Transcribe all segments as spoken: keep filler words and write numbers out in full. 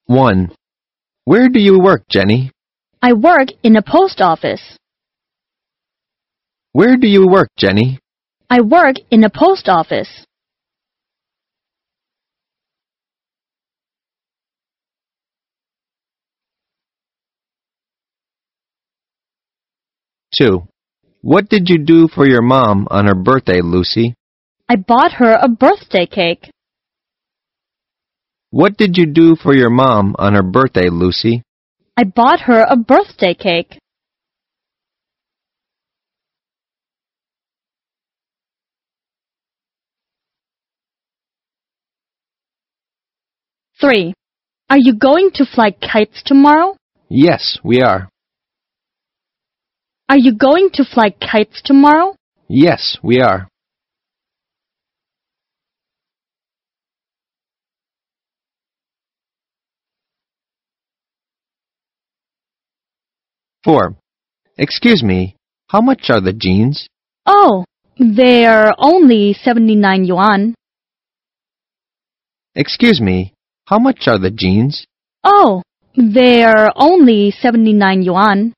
one. Where do you work, Jenny? I work in a post office. Where do you work, Jenny? I work in a post office. two. What did you do for your mom on her birthday, Lucy? I bought her a birthday cake. What did you do for your mom on her birthday, Lucy? I bought her a birthday cake. three. Are you going to fly kites tomorrow? Yes, we are. Are you going to fly kites tomorrow? Yes, we are. four. Excuse me, how much are the jeans? Oh, they're only seventy-nine yuan. Excuse me, how much are the jeans? Oh, they're only seventy-nine yuan.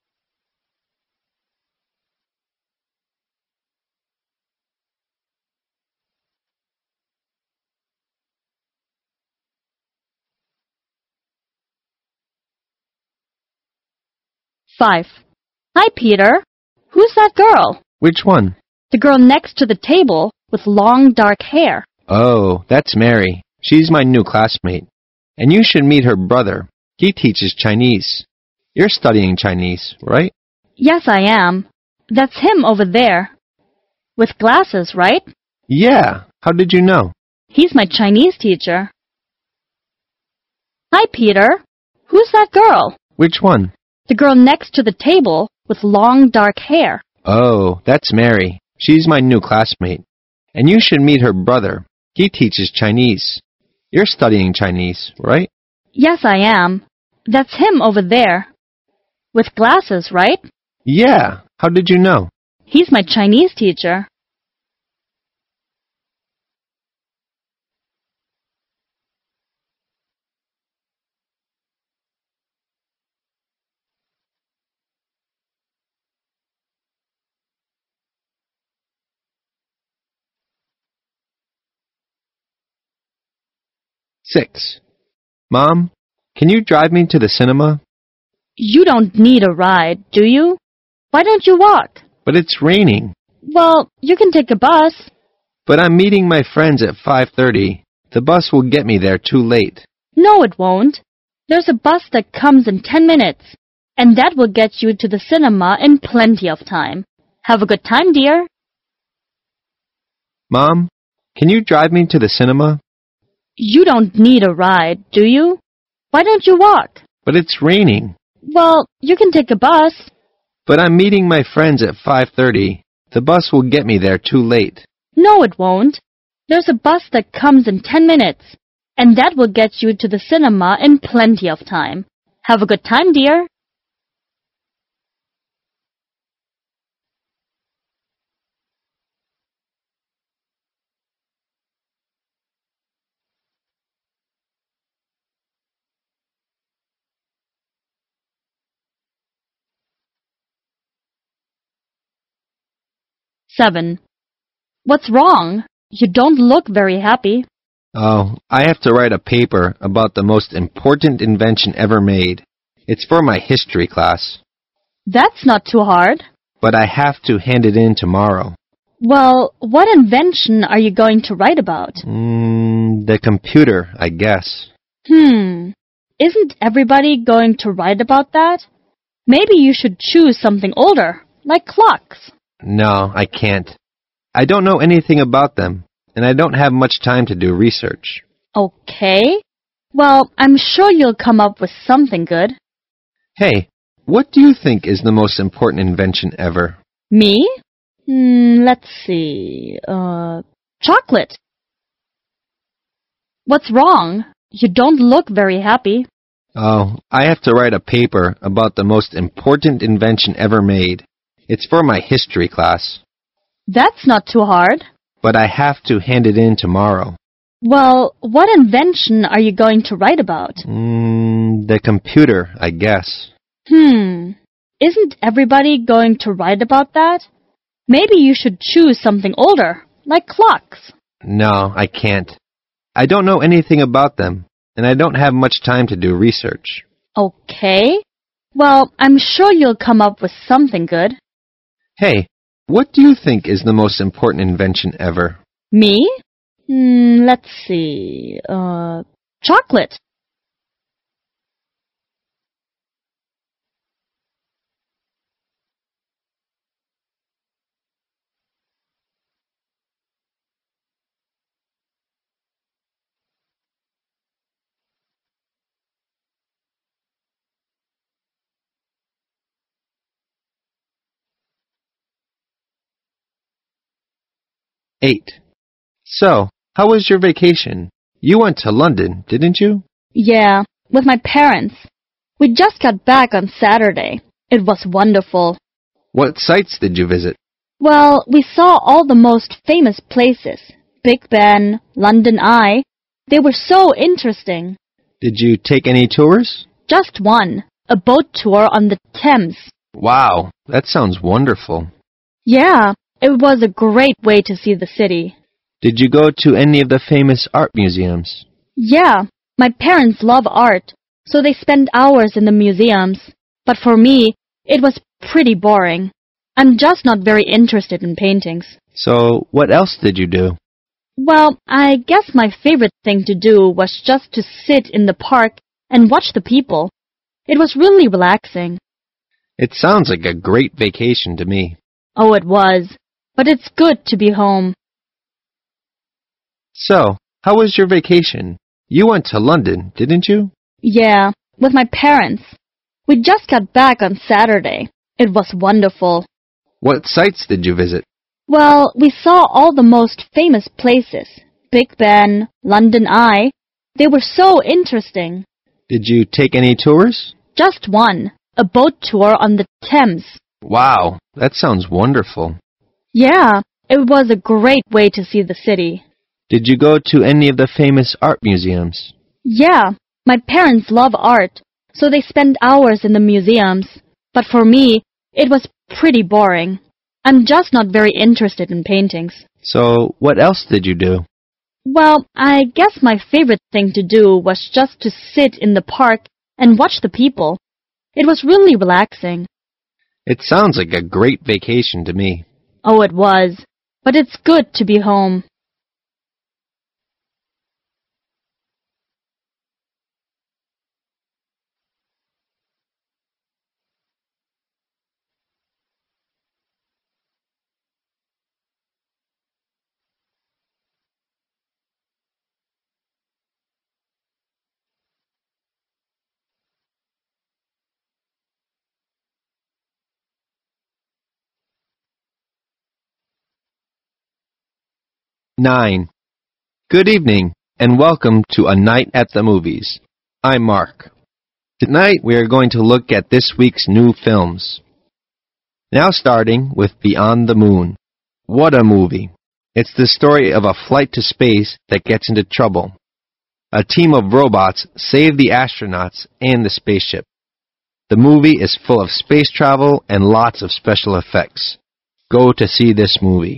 five. Hi, Peter. Who's that girl? Which one? The girl next to the table with long dark hair. Oh, that's Mary. She's my new classmate. And you should meet her brother. He teaches Chinese. You're studying Chinese, right? Yes, I am. That's him over there. With glasses, right? Yeah. How did you know? He's my Chinese teacher. Hi, Peter. Who's that girl? Which one? The girl next to the table with long dark hair. Oh, that's Mary. She's my new classmate. And you should meet her brother. He teaches Chinese. You're studying Chinese, right? Yes, I am. That's him over there. With glasses, right? Yeah. How did you know? He's my Chinese teacher. six. Mom, can you drive me to the cinema? You don't need a ride, do you? Why don't you walk? But it's raining. Well, you can take a bus. But I'm meeting my friends at five thirty. The bus will get me there too late. No, it won't. There's a bus that comes in ten minutes, and that will get you to the cinema in plenty of time. Have a good time, dear. Mom, can you drive me to the cinema? You don't need a ride, do you? Why don't you walk? But it's raining. Well, you can take a bus. But I'm meeting my friends at five thirty. The bus will get me there too late. No, it won't. There's a bus that comes in ten minutes, and that will get you to the cinema in plenty of time. Have a good time, dear. seven. What's wrong? You don't look very happy. Oh, I have to write a paper about the most important invention ever made. It's for my history class. That's not too hard. But I have to hand it in tomorrow. Well, what invention are you going to write about? Mm, the computer, I guess. Hmm. Isn't everybody going to write about that? Maybe you should choose something older, like clocks. No, I can't. I don't know anything about them, and I don't have much time to do research. Okay. Well, I'm sure you'll come up with something good. Hey, what do you think is the most important invention ever? Me? Hmm, let's see. Uh, chocolate. What's wrong? You don't look very happy. Oh, I have to write a paper about the most important invention ever made. It's for my history class. That's not too hard. But I have to hand it in tomorrow. Well, what invention are you going to write about? Mm, the computer, I guess. Hmm. Isn't everybody going to write about that? Maybe you should choose something older, like clocks. No, I can't. I don't know anything about them, and I don't have much time to do research. Okay. Well, I'm sure you'll come up with something good. Hey, what do you think is the most important invention ever? Me? Hmm, let's see. Uh, chocolate. Eight. So, how was your vacation? You went to London, didn't you? Yeah, with my parents. We just got back on Saturday. It was wonderful. What sites did you visit? Well, we saw all the most famous places. Big Ben, London Eye. They were so interesting. Did you take any tours? Just one. A boat tour on the Thames. Wow, that sounds wonderful. Yeah, it was a great way to see the city. Did you go to any of the famous art museums? Yeah, my parents love art, so they spend hours in the museums. But for me, it was pretty boring. I'm just not very interested in paintings. So, what else did you do? Well, I guess my favorite thing to do was just to sit in the park and watch the people. It was really relaxing. It sounds like a great vacation to me. Oh, it was. But it's good to be home. So, how was your vacation? You went to London, didn't you? Yeah, with my parents. We just got back on Saturday. It was wonderful. What sites did you visit? Well, we saw all the most famous places. Big Ben, London Eye. They were so interesting. Did you take any tours? Just one. A boat tour on the Thames. Wow, that sounds wonderful. Yeah, it was a great way to see the city. Did you go to any of the famous art museums? Yeah, my parents love art, so they spend hours in the museums. But for me, it was pretty boring. I'm just not very interested in paintings. So, what else did you do? Well, I guess my favorite thing to do was just to sit in the park and watch the people. It was really relaxing. It sounds like a great vacation to me. Oh, it was. But it's good to be home. Nine. Good evening, and welcome to A Night at the Movies. I'm Mark. Tonight we are going to look at this week's new films. Now starting with Beyond the Moon. What a movie. It's the story of a flight to space that gets into trouble. A team of robots save the astronauts and the spaceship. The movie is full of space travel and lots of special effects. Go to see this movie.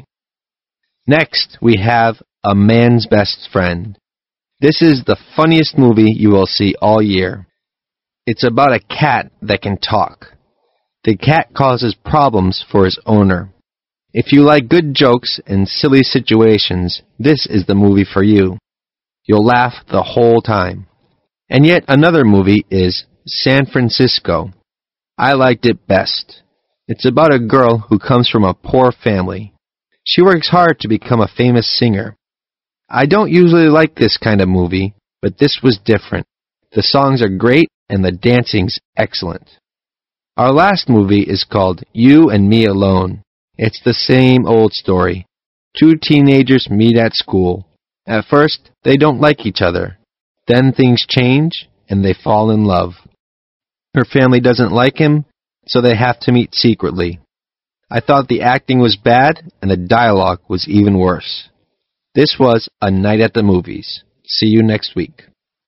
Next, we have A Man's Best Friend. This is the funniest movie you will see all year. It's about a cat that can talk. The cat causes problems for his owner. If you like good jokes and silly situations, this is the movie for you. You'll laugh the whole time. And yet another movie is San Francisco. I liked it best. It's about a girl who comes from a poor family. She works hard to become a famous singer. I don't usually like this kind of movie, but this was different. The songs are great and the dancing's excellent. Our last movie is called You and Me Alone. It's the same old story. Two teenagers meet at school. At first, they don't like each other. Then things change and they fall in love. Her family doesn't like him, so they have to meet secretly. I thought the acting was bad and the dialogue was even worse. This was A Night at the Movies. See you next week.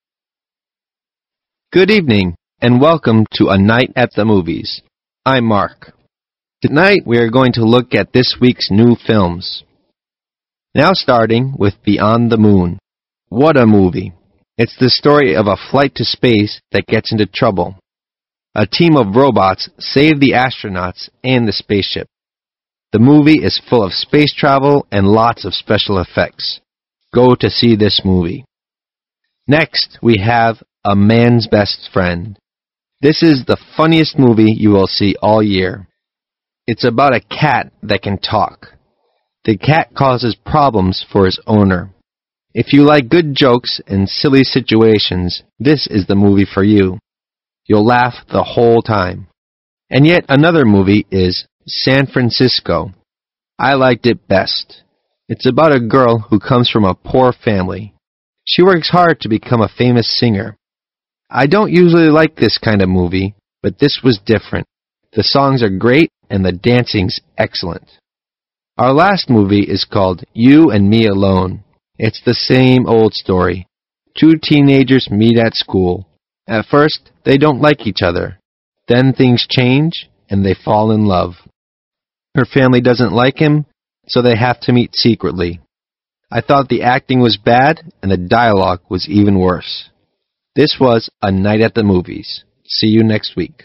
Good evening, and welcome to A Night at the Movies. I'm Mark. Tonight we are going to look at this week's new films. Now starting with Beyond the Moon. What a movie! It's the story of a flight to space that gets into trouble. A team of robots save the astronauts and the spaceship. The movie is full of space travel and lots of special effects. Go to see this movie. Next, we have A Man's Best Friend. This is the funniest movie you will see all year. It's about a cat that can talk. The cat causes problems for his owner. If you like good jokes and silly situations, this is the movie for you. You'll laugh the whole time. And yet another movie is San Francisco. I liked it best. It's about a girl who comes from a poor family. She works hard to become a famous singer. I don't usually like this kind of movie, but this was different. The songs are great and the dancing's excellent. Our last movie is called You and Me Alone. It's the same old story. Two teenagers meet at school. At first, they don't like each other. Then things change and they fall in love. Her family doesn't like him, so they have to meet secretly. I thought the acting was bad and the dialogue was even worse. This was A Night at the Movies. See you next week.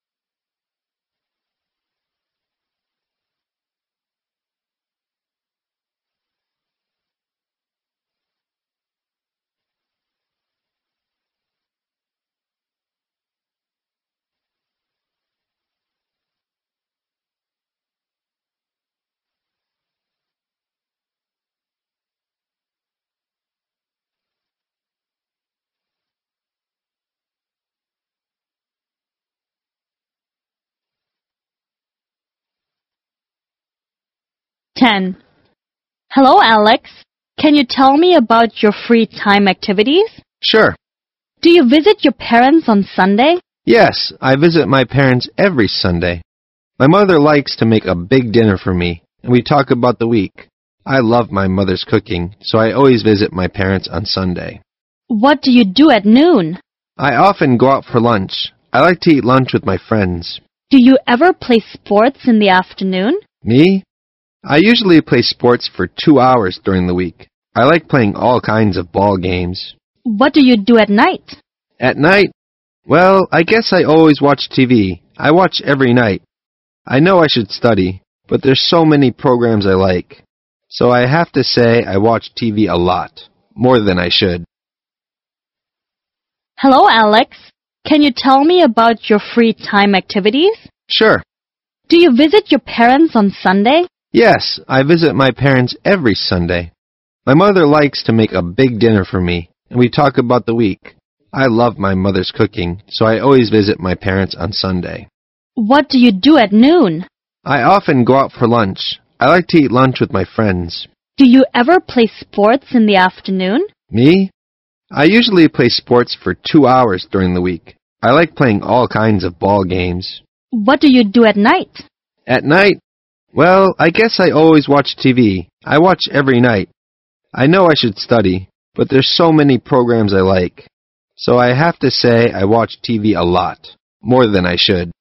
ten. Hello, Alex. Can you tell me about your free time activities? Sure. Do you visit your parents on Sunday? Yes, I visit my parents every Sunday. My mother likes to make a big dinner for me, and we talk about the week. I love my mother's cooking, so I always visit my parents on Sunday. What do you do at noon? I often go out for lunch. I like to eat lunch with my friends. Do you ever play sports in the afternoon? Me? I usually play sports for two hours during the week. I like playing all kinds of ball games. What do you do at night? At night? Well, I guess I always watch T V. I watch every night. I know I should study, but there's so many programs I like. So I have to say I watch T V a lot, more than I should. Hello, Alex. Can you tell me about your free time activities? Sure. Do you visit your parents on Sunday? Yes, I visit my parents every Sunday. My mother likes to make a big dinner for me, and we talk about the week. I love my mother's cooking, so I always visit my parents on Sunday. What do you do at noon? I often go out for lunch. I like to eat lunch with my friends. Do you ever play sports in the afternoon? Me? I usually play sports for two hours during the week. I like playing all kinds of ball games. What do you do at night? At night? Well, I guess I always watch T V. I watch every night. I know I should study, but there's so many programs I like. So I have to say I watch T V a lot, more than I should.